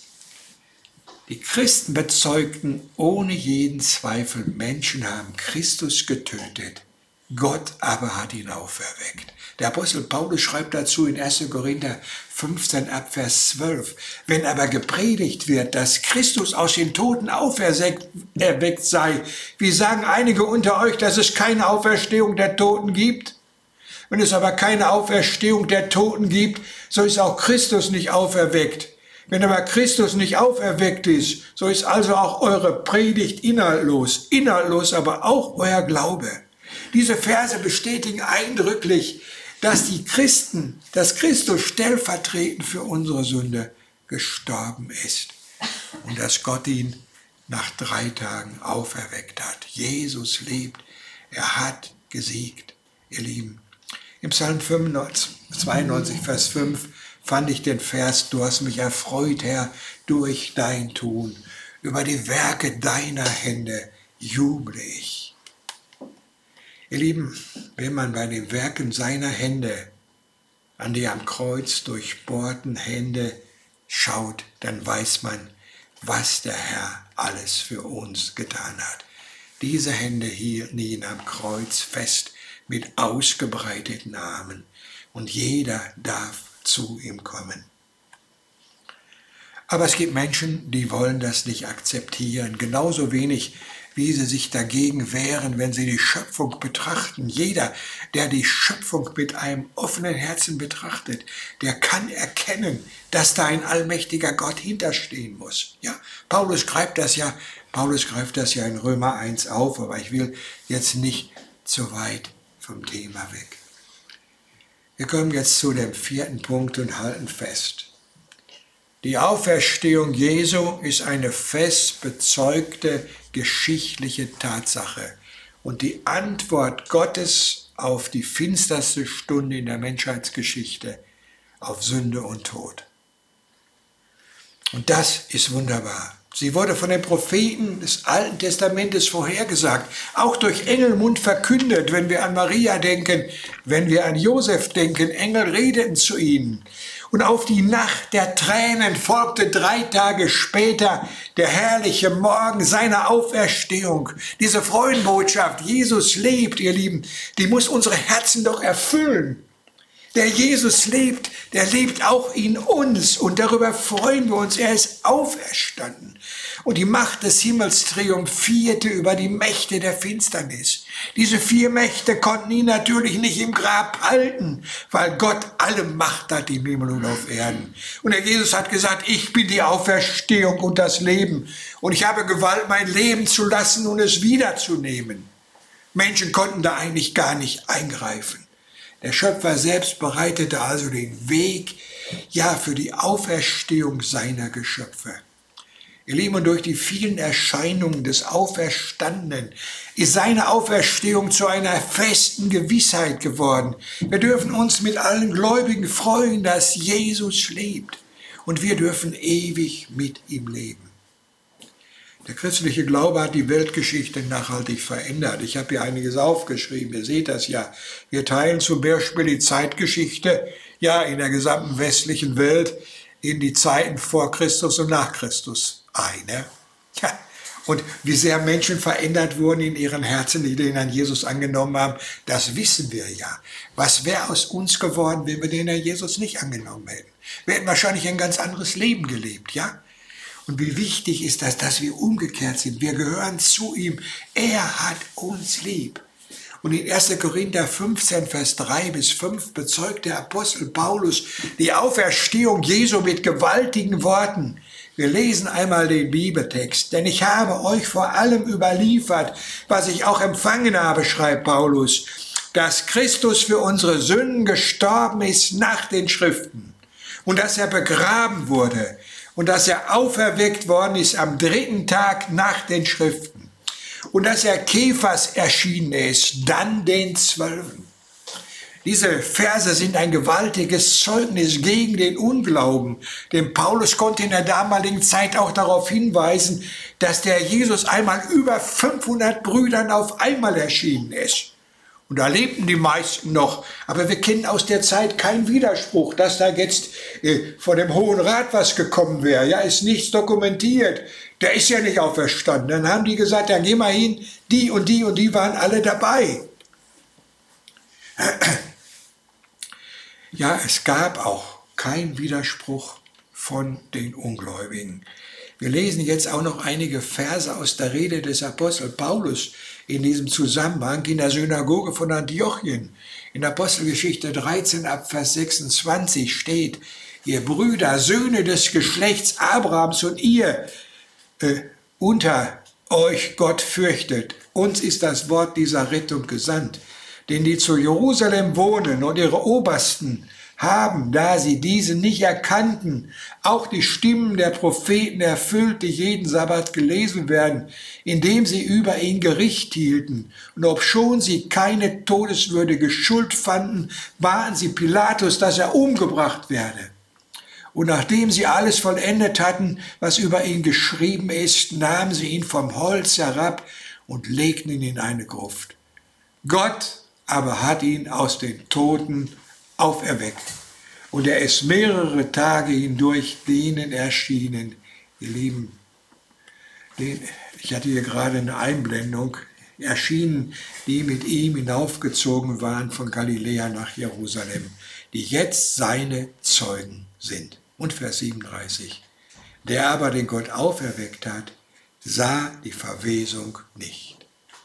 die Christen bezeugten ohne jeden Zweifel, Menschen haben Christus getötet, Gott aber hat ihn auferweckt. Der Apostel Paulus schreibt dazu in 1. Korinther 15 ab Vers 12, wenn aber gepredigt wird, dass Christus aus den Toten auferweckt sei, wie sagen einige unter euch, dass es keine Auferstehung der Toten gibt? Wenn es aber keine Auferstehung der Toten gibt, so ist auch Christus nicht auferweckt. Wenn aber Christus nicht auferweckt ist, so ist also auch eure Predigt inhaltlos, aber auch euer Glaube. Diese Verse bestätigen eindrücklich, dass Christus stellvertretend für unsere Sünde gestorben ist und dass Gott ihn nach 3 Tagen auferweckt hat. Jesus lebt, er hat gesiegt, ihr Lieben. Im Psalm 92, Vers 5 fand ich den Vers, du hast mich erfreut, Herr, durch dein Tun. Über die Werke deiner Hände juble ich. Ihr Lieben, wenn man bei den Werken seiner Hände, an die am Kreuz durchbohrten Hände schaut, dann weiß man, was der Herr alles für uns getan hat. Diese Hände hielten ihn am Kreuz fest mit ausgebreiteten Armen und jeder darf zu ihm kommen. Aber es gibt Menschen, die wollen das nicht akzeptieren, genauso wenig wie sie sich dagegen wehren, wenn sie die Schöpfung betrachten. Jeder, der die Schöpfung mit einem offenen Herzen betrachtet, der kann erkennen, dass da ein allmächtiger Gott hinterstehen muss. Ja, Paulus greift das ja in Römer 1 auf, aber ich will jetzt nicht zu weit vom Thema weg. Wir kommen jetzt zu dem 4. Punkt und halten fest. Die Auferstehung Jesu ist eine fest bezeugte geschichtliche Tatsache. Und die Antwort Gottes auf die finsterste Stunde in der Menschheitsgeschichte, auf Sünde und Tod. Und das ist wunderbar. Sie wurde von den Propheten des Alten Testamentes vorhergesagt, auch durch Engelmund verkündet, wenn wir an Maria denken, wenn wir an Josef denken, Engel redeten zu ihnen. Und auf die Nacht der Tränen folgte 3 Tage später der herrliche Morgen seiner Auferstehung. Diese Freudenbotschaft, Jesus lebt, ihr Lieben, die muss unsere Herzen doch erfüllen. Der Jesus lebt, der lebt auch in uns und darüber freuen wir uns. Er ist auferstanden und die Macht des Himmels triumphierte über die Mächte der Finsternis. Diese 4 Mächte konnten ihn natürlich nicht im Grab halten, weil Gott alle Macht hat im Himmel und auf Erden. Und der Jesus hat gesagt, ich bin die Auferstehung und das Leben und ich habe Gewalt, mein Leben zu lassen und es wiederzunehmen. Menschen konnten da eigentlich gar nicht eingreifen. Der Schöpfer selbst bereitete also den Weg, ja, für die Auferstehung seiner Geschöpfe. Ihr Lieben, und durch die vielen Erscheinungen des Auferstandenen ist seine Auferstehung zu einer festen Gewissheit geworden. Wir dürfen uns mit allen Gläubigen freuen, dass Jesus lebt. Und wir dürfen ewig mit ihm leben. Der christliche Glaube hat die Weltgeschichte nachhaltig verändert. Ich habe hier einiges aufgeschrieben, ihr seht das ja. Wir teilen zum Beispiel die Zeitgeschichte ja in der gesamten westlichen Welt in die Zeiten vor Christus und nach Christus ein. Ja. Und wie sehr Menschen verändert wurden in ihren Herzen, die den Herrn Jesus angenommen haben, das wissen wir ja. Was wäre aus uns geworden, wenn wir den Herrn Jesus nicht angenommen hätten? Wir hätten wahrscheinlich ein ganz anderes Leben gelebt, ja? Und wie wichtig ist das, dass wir umgekehrt sind. Wir gehören zu ihm. Er hat uns lieb. Und in 1. Korinther 15, Vers 3 bis 5 bezeugt der Apostel Paulus die Auferstehung Jesu mit gewaltigen Worten. Wir lesen einmal den Bibeltext. Denn ich habe euch vor allem überliefert, was ich auch empfangen habe, schreibt Paulus, dass Christus für unsere Sünden gestorben ist nach den Schriften und dass er begraben wurde und dass er auferweckt worden ist am 3. Tag nach den Schriften und dass er Kephas erschienen ist, dann den 12. Diese Verse sind ein gewaltiges Zeugnis gegen den Unglauben. Denn Paulus konnte in der damaligen Zeit auch darauf hinweisen, dass der Jesus einmal über 500 Brüdern auf einmal erschienen ist. Und da lebten die meisten noch. Aber wir kennen aus der Zeit keinen Widerspruch, dass da jetzt vor dem Hohen Rat was gekommen wäre. Ja, ist nichts dokumentiert. Der ist ja nicht auferstanden. Dann haben die gesagt, dann geh mal hin, die und die und die waren alle dabei. Ja, es gab auch keinen Widerspruch von den Ungläubigen. Wir lesen jetzt auch noch einige Verse aus der Rede des Apostel Paulus in diesem Zusammenhang in der Synagoge von Antiochien. In Apostelgeschichte 13 ab Vers 26 steht, ihr Brüder, Söhne des Geschlechts Abrahams und ihr unter euch Gott fürchtet, uns ist das Wort dieser Rettung gesandt. Denn die zu Jerusalem wohnen und ihre Obersten haben, da sie diese nicht erkannten, auch die Stimmen der Propheten erfüllt, die jeden Sabbat gelesen werden, indem sie über ihn Gericht hielten. Und obschon sie keine todeswürdige Schuld fanden, baten sie Pilatus, dass er umgebracht werde. Und nachdem sie alles vollendet hatten, was über ihn geschrieben ist, nahmen sie ihn vom Holz herab und legten ihn in eine Gruft. Gott aber hat ihn aus den Toten auferweckt. Und er ist mehrere Tage hindurch denen erschienen. Ihr Lieben, ich hatte hier gerade eine Einblendung, erschienen, die mit ihm hinaufgezogen waren von Galiläa nach Jerusalem, die jetzt seine Zeugen sind. Und Vers 37. Der aber, den Gott auferweckt hat, sah die Verwesung nicht.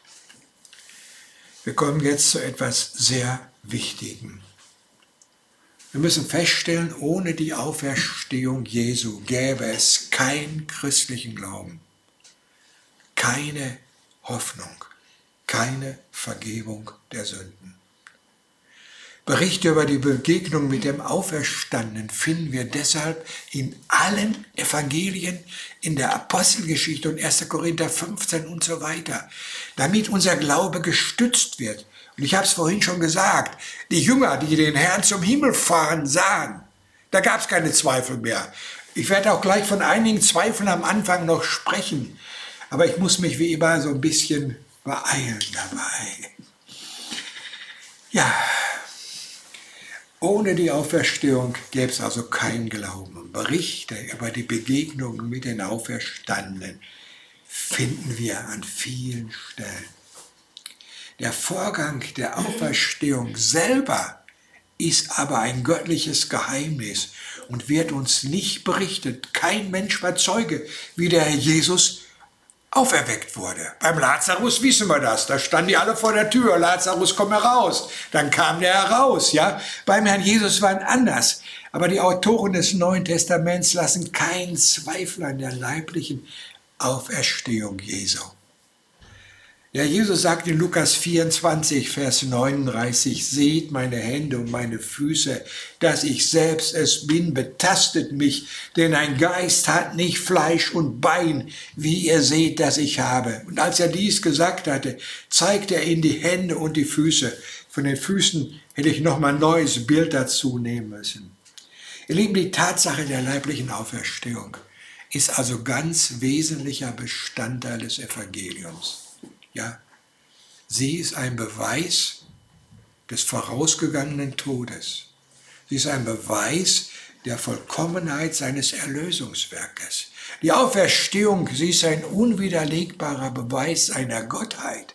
Wir kommen jetzt zu etwas sehr Wichtigem. Wir müssen feststellen, ohne die Auferstehung Jesu gäbe es keinen christlichen Glauben, keine Hoffnung, keine Vergebung der Sünden. Berichte über die Begegnung mit dem Auferstandenen finden wir deshalb in allen Evangelien, in der Apostelgeschichte und 1. Korinther 15 und so weiter, damit unser Glaube gestützt wird. Und ich habe es vorhin schon gesagt, die Jünger, die den Herrn zum Himmel fahren sahen, da gab es keine Zweifel mehr. Ich werde auch gleich von einigen Zweifeln am Anfang noch sprechen, aber ich muss mich wie immer so ein bisschen beeilen dabei. Ja, ohne die Auferstehung gäbe es also keinen Glauben. Berichte über die Begegnungen mit den Auferstandenen finden wir an vielen Stellen. Der Vorgang der Auferstehung selber ist aber ein göttliches Geheimnis und wird uns nicht berichtet. Kein Mensch war Zeuge, wie der Herr Jesus auferweckt wurde. Beim Lazarus wissen wir das. Da standen die alle vor der Tür. Lazarus, komm heraus. Dann kam der heraus. Ja? Beim Herrn Jesus war es anders. Aber die Autoren des Neuen Testaments lassen keinen Zweifel an der leiblichen Auferstehung Jesu. Ja, Jesus sagt in Lukas 24, Vers 39, seht meine Hände und meine Füße, dass ich selbst es bin, betastet mich, denn ein Geist hat nicht Fleisch und Bein, wie ihr seht, dass ich habe. Und als er dies gesagt hatte, zeigte er ihnen die Hände und die Füße. Von den Füßen hätte ich nochmal ein neues Bild dazu nehmen müssen. Ihr Lieben, die Tatsache der leiblichen Auferstehung ist also ganz wesentlicher Bestandteil des Evangeliums. Ja, sie ist ein Beweis des vorausgegangenen Todes. Sie ist ein Beweis der Vollkommenheit seines Erlösungswerkes. Die Auferstehung, sie ist ein unwiderlegbarer Beweis seiner Gottheit.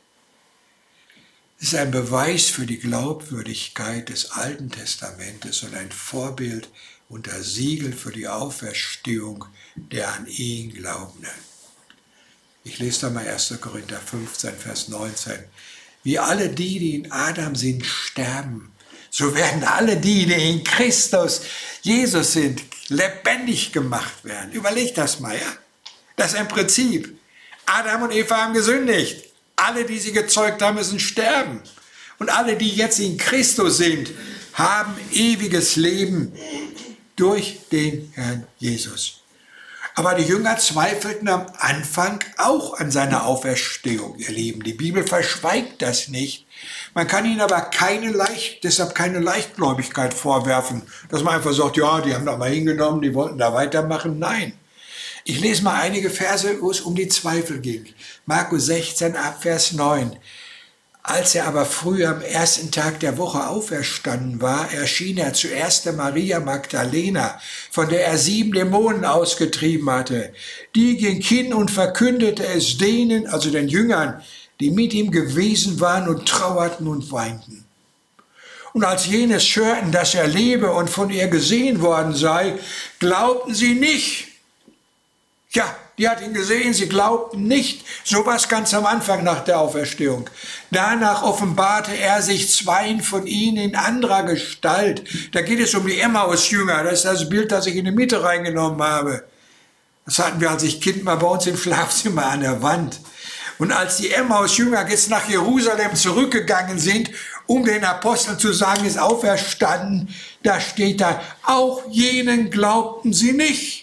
Sie ist ein Beweis für die Glaubwürdigkeit des Alten Testamentes und ein Vorbild unter Siegel für die Auferstehung der an ihn Glaubenden. Ich lese da mal 1. Korinther 15, Vers 19. Wie alle die, die in Adam sind, sterben, so werden alle die, die in Christus Jesus sind, lebendig gemacht werden. Überlegt das mal, ja? Das ist ein Prinzip. Adam und Eva haben gesündigt. Alle, die sie gezeugt haben, müssen sterben. Und alle, die jetzt in Christus sind, haben ewiges Leben durch den Herrn Jesus. Aber die Jünger zweifelten am Anfang auch an seiner Auferstehung, ihr Lieben. Die Bibel verschweigt das nicht. Man kann ihnen aber deshalb keine Leichtgläubigkeit vorwerfen, dass man einfach sagt, ja, die haben da mal hingenommen, die wollten da weitermachen. Nein. Ich lese mal einige Verse, wo es um die Zweifel ging. Markus 16, ab Vers 9. Als er aber früh am ersten Tag der Woche auferstanden war, erschien er zuerst der Maria Magdalena, von der er 7 Dämonen ausgetrieben hatte. Die ging hin und verkündete es denen, also den Jüngern, die mit ihm gewesen waren und trauerten und weinten. Und als jenes hörten, dass er lebe und von ihr gesehen worden sei, glaubten sie nicht. Ja, die hat ihn gesehen, sie glaubten nicht. So war es ganz am Anfang nach der Auferstehung. Danach offenbarte er sich 2 von ihnen in anderer Gestalt. Da geht es um die Emmaus-Jünger. Das ist das Bild, das ich in die Mitte reingenommen habe. Das hatten wir, als ich Kind mal bei uns im Schlafzimmer an der Wand. Und als die Emmaus-Jünger jetzt nach Jerusalem zurückgegangen sind, um den Aposteln zu sagen, ist auferstanden, da steht da, auch jenen glaubten sie nicht.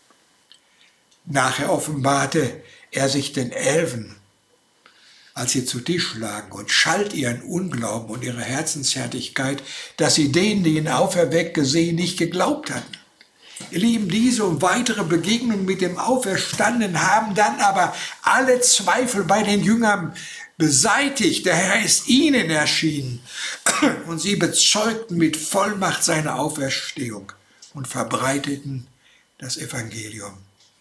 Nachher offenbarte er sich den 11, als sie zu Tisch lagen, und schalt ihren Unglauben und ihre Herzenshärtigkeit, dass sie denen, die ihn auferweckt gesehen, nicht geglaubt hatten. Ihr Lieben, diese und weitere Begegnungen mit dem Auferstandenen haben dann aber alle Zweifel bei den Jüngern beseitigt. Der Herr ist ihnen erschienen und sie bezeugten mit Vollmacht seine Auferstehung und verbreiteten das Evangelium.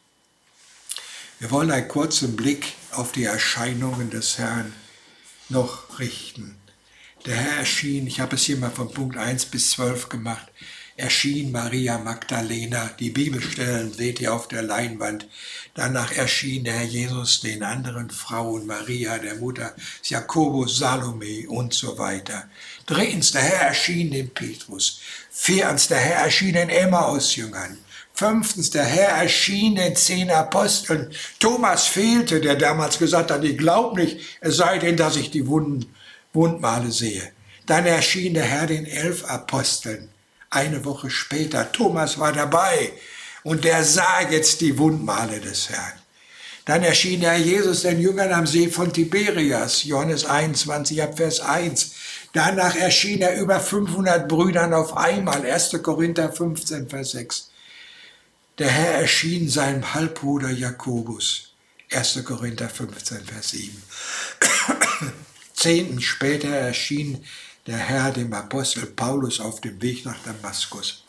Wir wollen einen kurzen Blick auf die Erscheinungen des Herrn noch richten. Der Herr erschien, ich habe es hier mal von Punkt 1 bis 12 gemacht, erschien Maria Magdalena, die Bibelstellen seht ihr auf der Leinwand. Danach erschien der Herr Jesus den anderen Frauen, Maria, der Mutter Jakobus, Salome und so weiter. 3. der Herr erschien dem Petrus. 4. der Herr erschien den Emmaus-Jüngern. 5. der Herr erschien den 10 Aposteln. Thomas fehlte, der damals gesagt hat, ich glaube nicht, es sei denn, dass ich die Wundmale sehe. Dann erschien der Herr den 11 Aposteln. Eine Woche später, Thomas war dabei und der sah jetzt die Wundmale des Herrn. Dann erschien der Jesus den Jüngern am See von Tiberias, Johannes 21 ab Vers 1. Danach erschien er über 500 Brüdern auf einmal, 1. Korinther 15, Vers 6. Der Herr erschien seinem Halbbruder Jakobus, 1. Korinther 15, Vers 7. Zehnten später erschien der Herr dem Apostel Paulus auf dem Weg nach Damaskus.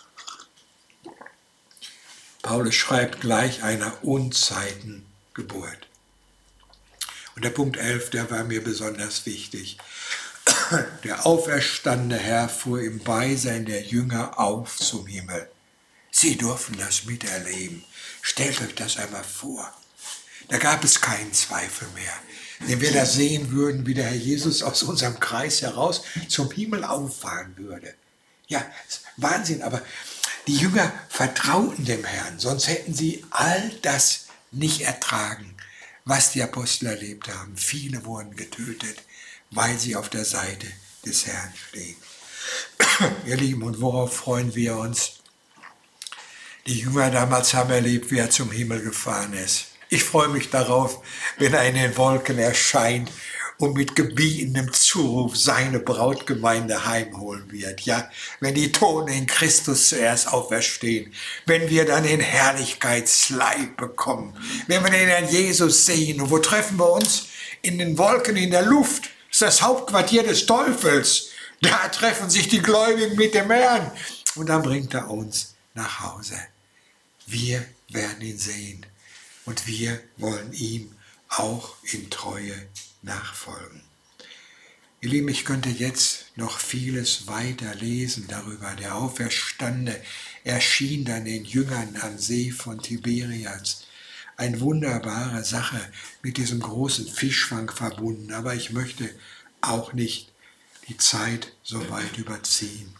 Paulus schreibt gleich einer Unzeitengeburt. Und der Punkt 11, der war mir besonders wichtig. Der auferstandene Herr fuhr im Beisein der Jünger auf zum Himmel. Sie durften das miterleben. Stellt euch das einmal vor. Da gab es keinen Zweifel mehr. Wenn wir das sehen würden, wie der Herr Jesus aus unserem Kreis heraus zum Himmel auffahren würde. Ja, Wahnsinn, aber die Jünger vertrauten dem Herrn, sonst hätten sie all das nicht ertragen, was die Apostel erlebt haben. Viele wurden getötet, weil sie auf der Seite des Herrn stehen. Ihr Lieben, und worauf freuen wir uns? Die Jünger damals haben erlebt, wie er zum Himmel gefahren ist. Ich freue mich darauf, wenn er in den Wolken erscheint und mit gebietendem Zuruf seine Brautgemeinde heimholen wird. Ja, wenn die Toten in Christus zuerst auferstehen, wenn wir dann den Herrlichkeitsleib bekommen, wenn wir den Herrn Jesus sehen. Und wo treffen wir uns? In den Wolken, in der Luft. Das ist das Hauptquartier des Teufels. Da treffen sich die Gläubigen mit dem Herrn. Und dann bringt er uns nach Hause. Wir werden ihn sehen. Und wir wollen ihm auch in Treue nachfolgen. Ihr Lieben, ich könnte jetzt noch vieles weiter lesen darüber. Der Auferstandene erschien dann den Jüngern am See von Tiberias. Eine wunderbare Sache mit diesem großen Fischfang verbunden. Aber ich möchte auch nicht die Zeit so weit überziehen.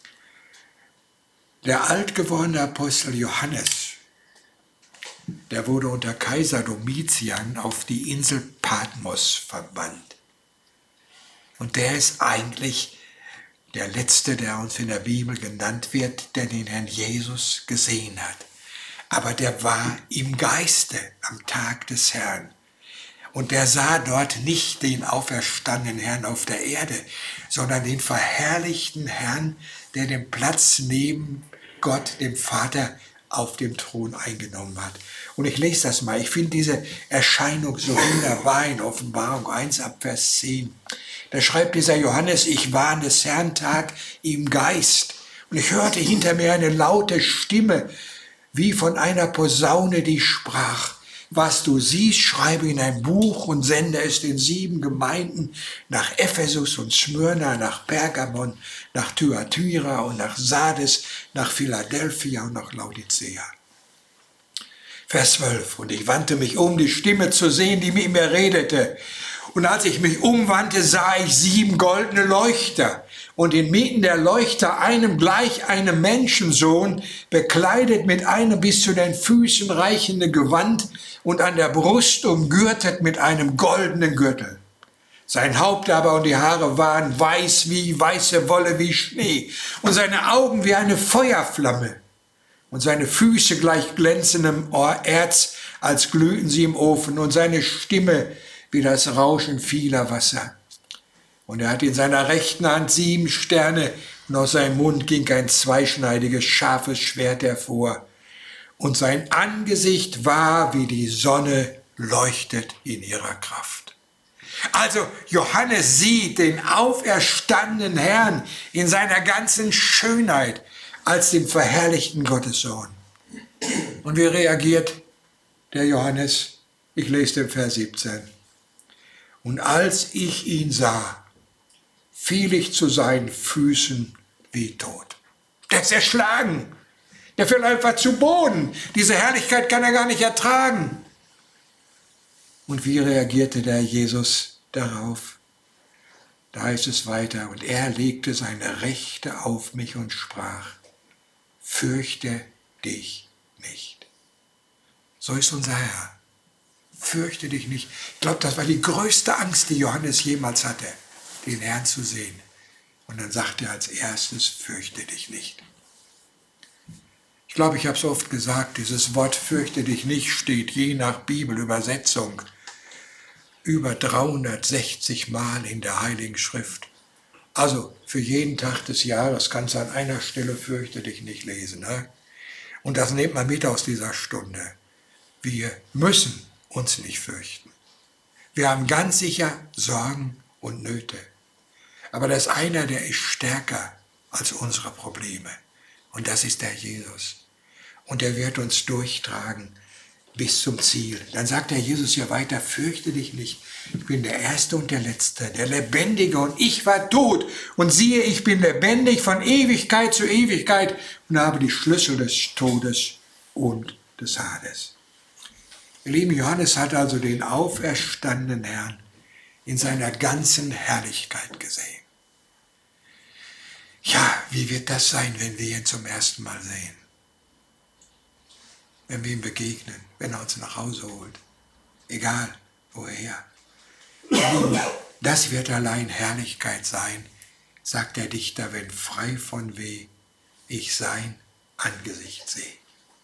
Der alt gewordene Apostel Johannes, der wurde unter Kaiser Domitian auf die Insel Patmos verbannt. Und der ist eigentlich der Letzte, der uns in der Bibel genannt wird, der den Herrn Jesus gesehen hat. Aber der war im Geiste am Tag des Herrn. Und der sah dort nicht den auferstandenen Herrn auf der Erde, sondern den verherrlichten Herrn, der den Platz neben Gott, dem Vater, auf dem Thron eingenommen hat. Und ich lese das mal. Ich finde diese Erscheinung so wunderbar in Offenbarung 1 ab Vers 10. Da schreibt dieser Johannes: Ich war an des Herrn Tag im Geist. Und ich hörte hinter mir eine laute Stimme, wie von einer Posaune, die sprach: Was du siehst, schreibe in ein Buch und sende es den 7 Gemeinden, nach Ephesus und Smyrna, nach Pergamon, nach Thyatira und nach Sardes, nach Philadelphia und nach Laodicea. Vers 12. Und ich wandte mich um, die Stimme zu sehen, die mit mir redete. Und als ich mich umwandte, sah ich 7 goldene Leuchter. Und inmitten der Leuchter einem gleich einem Menschensohn, bekleidet mit einem bis zu den Füßen reichenden Gewand und an der Brust umgürtet mit einem goldenen Gürtel. Sein Haupt aber und die Haare waren weiß wie weiße Wolle wie Schnee und seine Augen wie eine Feuerflamme und seine Füße gleich glänzendem Erz, als glühten sie im Ofen, und seine Stimme wie das Rauschen vieler Wasser. Und er hat in seiner rechten Hand 7 Sterne, und aus seinem Mund ging ein zweischneidiges, scharfes Schwert hervor. Und sein Angesicht war wie die Sonne leuchtet in ihrer Kraft. Also Johannes sieht den auferstandenen Herrn in seiner ganzen Schönheit als den verherrlichten Gottessohn. Und wie reagiert der Johannes? Ich lese den Vers 17. Und als ich ihn sah, fiel ich zu seinen Füßen wie tot. Der ist erschlagen. Der fällt einfach zu Boden. Diese Herrlichkeit kann er gar nicht ertragen. Und wie reagierte der Jesus darauf? Da heißt es weiter: Und er legte seine Rechte auf mich und sprach: Fürchte dich nicht. So ist unser Herr. Fürchte dich nicht. Ich glaube, das war die größte Angst, die Johannes jemals hatte, den Herrn zu sehen. Und dann sagt er als erstes, fürchte dich nicht. Ich glaube, ich habe es oft gesagt, dieses Wort fürchte dich nicht steht je nach Bibelübersetzung über 360 Mal in der Heiligen Schrift. Also für jeden Tag des Jahres kannst du an einer Stelle fürchte dich nicht lesen. Ne? Und das nehmt man mit aus dieser Stunde. Wir müssen uns nicht fürchten. Wir haben ganz sicher Sorgen und Nöte. Aber da ist einer, der ist stärker als unsere Probleme. Und das ist der Jesus. Und er wird uns durchtragen bis zum Ziel. Dann sagt der Jesus ja weiter, fürchte dich nicht. Ich bin der Erste und der Letzte, der Lebendige und ich war tot. Und siehe, ich bin lebendig von Ewigkeit zu Ewigkeit und habe die Schlüssel des Todes und des Hades. Ihr Lieben, Johannes hat also den auferstandenen Herrn in seiner ganzen Herrlichkeit gesehen. Ja, wie wird das sein, wenn wir ihn zum ersten Mal sehen? Wenn wir ihm begegnen, wenn er uns nach Hause holt. Egal, woher. Das wird allein Herrlichkeit sein, sagt der Dichter, wenn frei von Weh ich sein Angesicht sehe.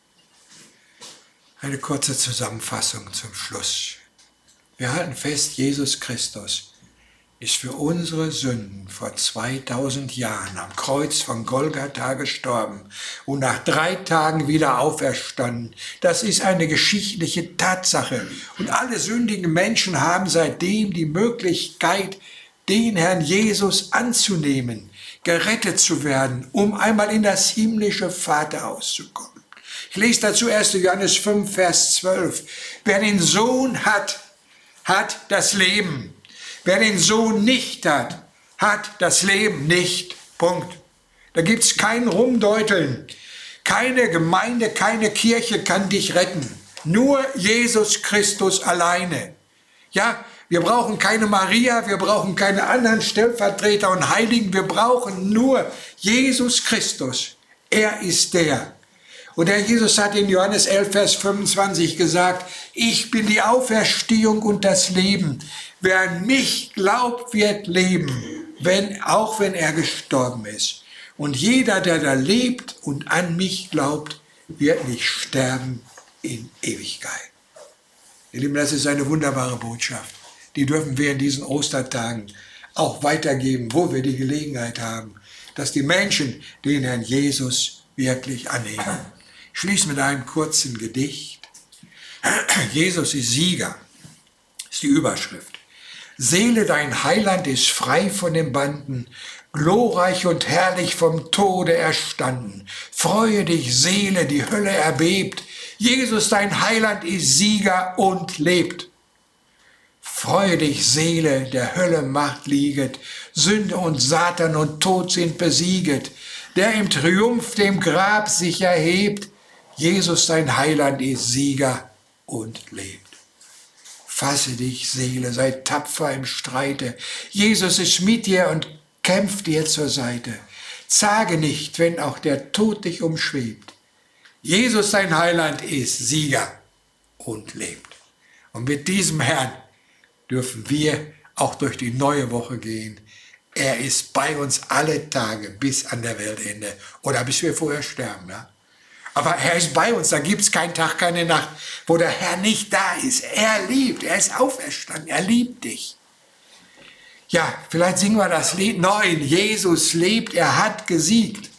Eine kurze Zusammenfassung zum Schluss. Wir halten fest, Jesus Christus ist für unsere Sünden vor 2000 Jahren am Kreuz von Golgatha gestorben und nach 3 Tagen wieder auferstanden. Das ist eine geschichtliche Tatsache. Und alle sündigen Menschen haben seitdem die Möglichkeit, den Herrn Jesus anzunehmen, gerettet zu werden, um einmal in das himmlische Vaterhaus zu kommen. Ich lese dazu 1. Johannes 5, Vers 12. Wer den Sohn hat, hat das Leben. Wer den Sohn nicht hat, hat das Leben nicht. Punkt. Da gibt es kein Rumdeuteln. Keine Gemeinde, keine Kirche kann dich retten. Nur Jesus Christus alleine. Ja, wir brauchen keine Maria, wir brauchen keine anderen Stellvertreter und Heiligen. Wir brauchen nur Jesus Christus. Er ist der. Und der Jesus hat in Johannes 11, Vers 25 gesagt, ich bin die Auferstehung und das Leben. Wer an mich glaubt, wird leben, auch wenn er gestorben ist. Und jeder, der da lebt und an mich glaubt, wird nicht sterben in Ewigkeit. Ihr Lieben, das ist eine wunderbare Botschaft. Die dürfen wir in diesen Ostertagen auch weitergeben, wo wir die Gelegenheit haben, dass die Menschen den Herrn Jesus wirklich annehmen. Ich schließe mit einem kurzen Gedicht. Jesus ist Sieger, ist die Überschrift. Seele, dein Heiland ist frei von den Banden, glorreich und herrlich vom Tode erstanden. Freue dich, Seele, die Hölle erbebt. Jesus, dein Heiland ist Sieger und lebt. Freue dich, Seele, der Hölle Macht lieget. Sünde und Satan und Tod sind besieget. Der im Triumph dem Grab sich erhebt. Jesus, dein Heiland ist Sieger und lebt. Fasse dich, Seele, sei tapfer im Streite. Jesus ist mit dir und kämpft dir zur Seite. Zage nicht, wenn auch der Tod dich umschwebt. Jesus, dein Heiland, ist Sieger und lebt. Und mit diesem Herrn dürfen wir auch durch die neue Woche gehen. Er ist bei uns alle Tage bis an der Weltende oder bis wir vorher sterben. Ja? Aber er ist bei uns, da gibt es keinen Tag, keine Nacht, wo der Herr nicht da ist. Er liebt, er ist auferstanden, er liebt dich. Ja, vielleicht singen wir das Lied 9. Jesus lebt, er hat gesiegt.